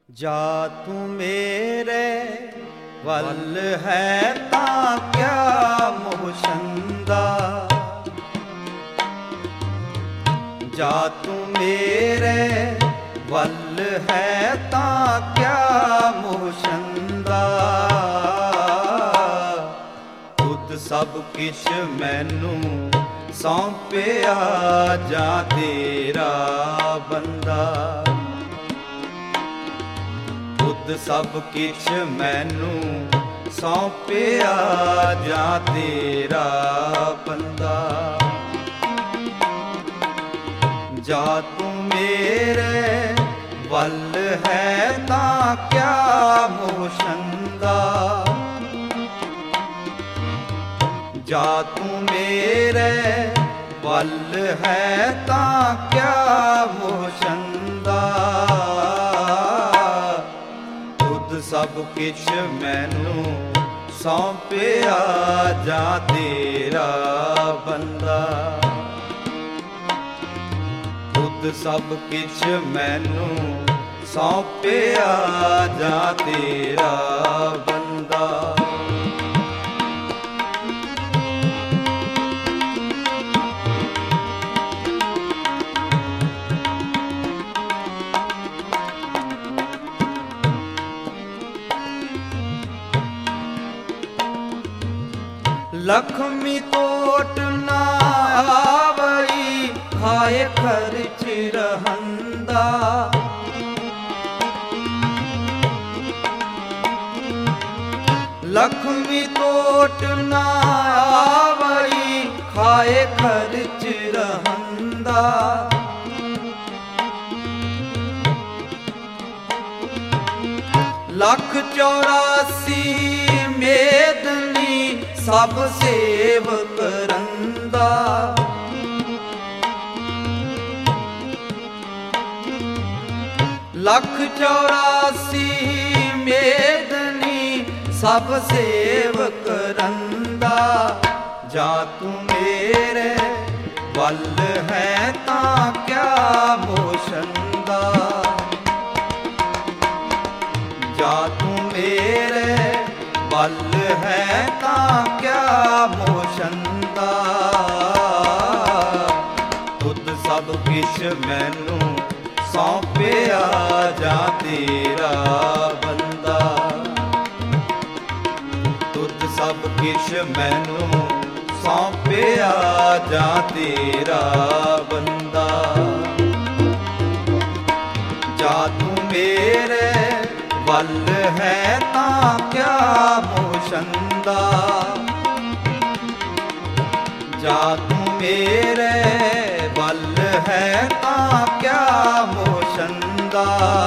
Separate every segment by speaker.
Speaker 1: ਜਾ ਤੂੰ ਮੇਰੇ ਵੱਲ ਹੈ ਤਾਂ ਕਿਆ ਮੋਹ ਛੰਦਾ, ਜਾ ਤੂੰ ਮੇਰੇ ਵੱਲ ਹੈ ਤਾਂ ਕਿਆ ਮੋਹ ਛੰਦਾ। ਤੁਧ ਸਭ ਕਿਛ ਮੈਨੂੰ ਸੌਂਪਿਆ ਜਾਂ ਤੇਰਾ ਬੰਦਾ, ਤੁਧ ਸਭ ਕਿਛ ਮੈਨੂੰ ਸੌਂਪਿਆ ਜਾਂ ਤੇਰਾ ਬੰਦਾ। ਜਾ ਤੂੰ ਮੇਰੇ ਵੱਲ ਹੈ ਤਾਂ ਕਿਆ ਮੋਹ ਛੰਦਾ, ਜਾ ਤੂੰ ਮੇਰੇ ਵੱਲ ਹੈ ਤਾਂ ਕਿਆ ਮੋਹ ਛੰਦਾ। ਤੁਧ ਸਭ ਕਿਛ ਮੈਨੂੰ ਸੌਂਪਿਆ ਜਾਂ ਤੇਰਾ ਬੰਦਾ, ਤੁਧ ਸਭ ਕਿਛ ਮੈਨੂੰ ਸੌਂਪਿਆ ਜਾਂ ਤੇਰਾ ਬੰਦਾ। ਲਖਮੀ ਟੋਟ ਨਾ ਆਵਈ, ਖਾਏ ਖਰਚ ਰਹੰਦਾ। ਲਖਮੀ ਟੋਟ ਨਾ ਆਵਈ, ਖਾਏ ਖਰਚ ਰਹੰਦਾ। ਲੱਖ 84 ਮੇਦਨੀ ਸਭ ਸੇਵ ਕਰੰਦਾ। ਲੱਖ 84 ਮੇਦਨੀ ਸਭ ਸੇਵ ਕਰੰਦਾ। ਜਾ ਤੂੰ ਮੇਰੇ ਵੱਲ ਹੈ ਤਾਂ ਕਿਆ ਮੋਹ ਛੰਦਾ, ਜਾ ਤੂੰ ਮੇਰੇ ਵੱਲ ਹੈ ਤਾਂ ਕਿਆ ਮੋਹ ਛੰਦਾ। ਤੁਧ ਸਭ ਕਿਛ ਮੈਨੂੰ ਸੌਂਪਿਆ ਜਾਂ ਤੇਰਾ ਬੰਦਾ, ਤੁਧ ਸਭ ਕਿਛ ਮੈਨੂੰ ਸੌਂਪਿਆ ਜਾਂ ਤੇਰਾ ਬੰਦਾ। ਜਾ ਤੂੰ ਮੇਰੇ ਵੱਲ ਹੈ ਤਾਂ ਕਿਆ ਮੋਹ ਛੰਦਾ, ਜਾ ਤੂੰ ਮੇਰੇ ਵੱਲ ਹੈ ਤਾਂ ਕਿਆ ਮੋਹ ਛੰਦਾ।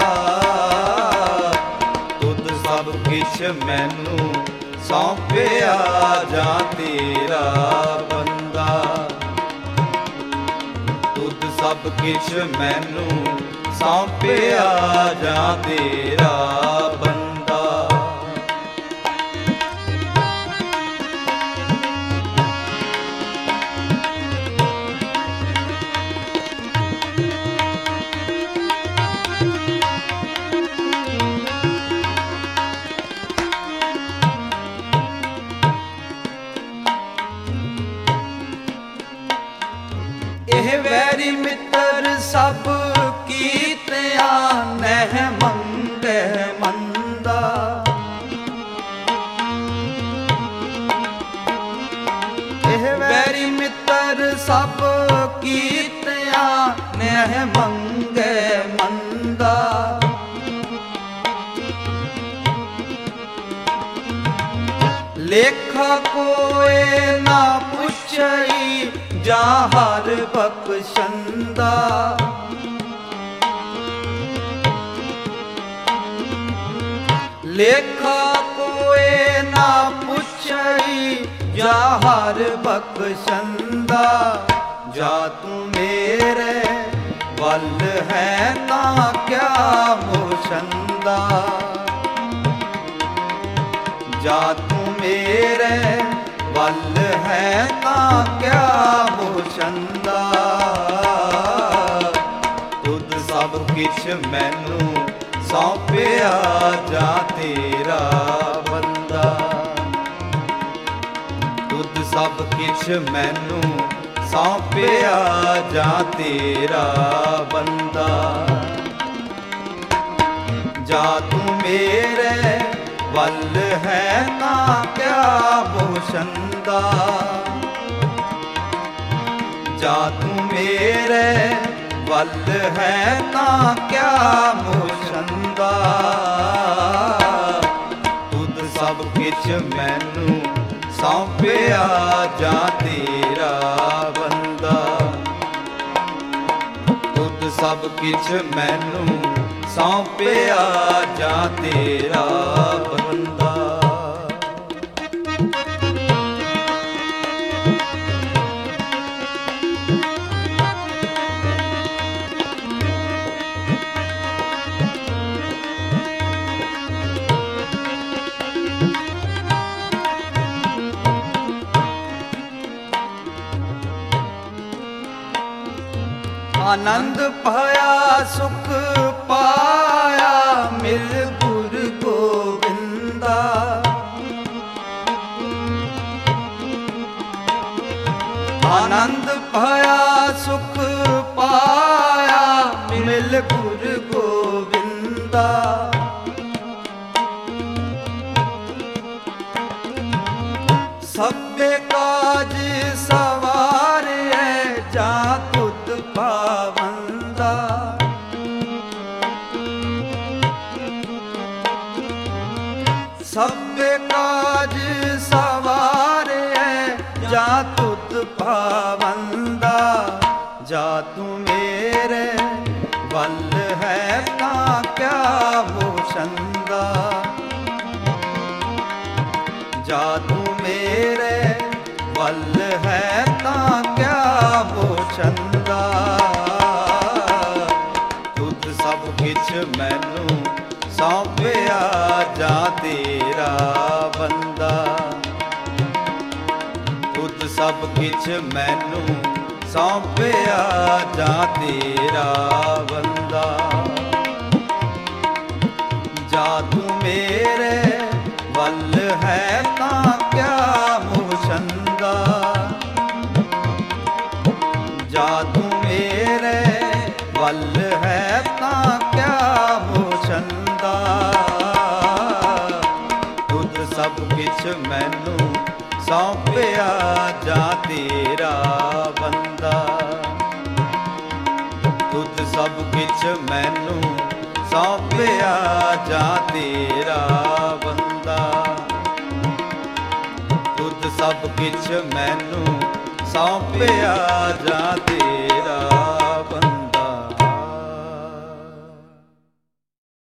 Speaker 1: ਤੁਧ ਸਭ ਕਿਛ ਮੈਨੂੰ ਸੌਂਪਿਆ ਜਾਂ ਤੇਰਾ ਬੰਦਾ, ਤੁਧ ਸਭ ਕਿਛ ਮੈਨੂੰ ਸੌਂਪਿਆ ਜਾਂ ਤੇਰਾ ਬੰਦਾ। ਇਹ ਵੈਰੀ ਮਿੱਤਰ ਸਭ ਕੀਤਿਆਂ ਨਹਿ ਮੰਗੈ ਮੰਦਾ। ਇਹ ਵੈਰੀ ਮਿੱਤਰ ਸਭ ਕੀਤਿਆਂ ਨਹਿ ਮੰਗੈ ਮੰਦਾ। ਲੇਖਾ ਕੋਇ ਨਾ ਪੁੱਛਈ ਜਾਂ ਹਰ ਬਖਸ਼ੰਦਾ। ਲੇਖਾ ਕੋਇ ਨਾ ਪੁੱਛਈ ਜਾਂ ਹਰ ਬਖਸ਼ੰਦਾ। ਜਾ ਤੂੰ ਮੇਰੇ ਵੱਲ ਹੈ ਤਾਂ ਕਿਆ ਮੋਹ ਛੰਦਾ, ਜਾ ਤੂੰ ਮੇਰੇ ਵੱਲ ਹੈ ਤਾਂ ਕਿਆ ਮੋਹ ਛੰਦਾ। ਤੁਧ ਸਭ ਕਿਛ ਮੈਨੂੰ ਸੌਂਪਿਆ ਜਾਂ ਤੇਰਾ ਬੰਦਾ। ਤੁਧ ਸਭ ਕਿਛ ਮੈਨੂੰ ਸੌਂਪਿਆ ਜਾਂ ਤੇਰਾ ਬੰਦਾ। ਜਾ ਤੂੰ ਮੇਰੇ ਵੱਲ ਹੈ ਤਾਂ ਕਿਆ ਬੋਸ਼ੰਦਾ। ਜਾ ਤੂੰ ਮੇਰੇ ਵੱਲ ਹੈ ਤਾਂ ਕਿਆ ਮੋਸ਼ੰਦਾ। ਤੁਧ ਸਭ ਕਿਛ ਮੈਨੂੰ ਸੌਂਪਿਆ ਜਾਂ ਤੇਰਾ ਬੰਦਾ। ਤੁਧ ਸਭ ਕਿਛ ਮੈਨੂੰ ਸੌਂਪਿਆ ਜਾਂ ਤੇਰਾ ਬੰਦਾ। ਆਨੰਦ ਪਾਇਆ ਸੁਖ ਪਾਇਆ ਮਿਲ ਗੁਰ ਗੋਬਿੰਦਾ। ਆਨੰਦ ਪਾਇਆ ਸੁਖ ਪਾਇਆ ਮਿਲ ਗੁਰ ਗੋਬਿੰਦਾ। ਸਭੇ ਕਾਜ ਸਵਾਰਿਐ ਜਾਂ ਤੁਧ ਪਾਵੰਦਾ। ਸਭੇ ਕਾਜ ਸਵਾਰਿਐ ਜਾਂ ਤੁਧ ਪਾਵੰਦਾ। ਜਾ ਤੂੰ ਮੇਰੇ ਵੱਲ ਹੈ ਤਾਂ ਕਿਆ ਬੋਸ਼ੰਦਾ। ਜਾ ਤੂੰ ਮੇਰੇ ਵੱਲ ਹੈ ਤਾਂ ਕਿਆ ਬੋਸ਼ੰਦਾ। ਤੁਧ ਸਭ ਕਿਛ ਮੈਨੂੰ ਸੌਂਪਿਆ ਜਾਂ ਤੇਰਾ ਬੰਦਾ। ਤੁਧ ਸਭ ਕਿਛ ਮੈਨੂੰ ਸੌਂਪਿਆ ਜਾਂ ਤੇਰਾ ਬੰਦਾ। ਜਾ ਤੂੰ ਮੇਰੇ ਵੱਲ ਹੈ ਤਾਂ ਕਿਆ ਮੋਸ਼ੰਦਾ। ਜਾ ਤੂੰ ਮੇਰੇ ਵੱਲ ਹੈ ਤਾਂ ਕਿਆ ਮੋਸ਼ੰਦਾ। ਤੁਧ ਸਭ ਕਿਛ ਮੈਨੂੰ ਸੌਂਪਿਆ ਜਾਂ ਤੇਰਾ ਬੰਦਾ। ਤੁਧ ਸਭ ਕਿਛ ਮੈਨੂੰ ਸੌਂਪਿਆ ਜਾਂ ਤੇਰਾ ਬੰਦਾ। ਤੁਧ ਸਭ ਕਿਛ ਮੈਨੂੰ ਸੌਂਪਿਆ ਜਾਂ ਤੇਰਾ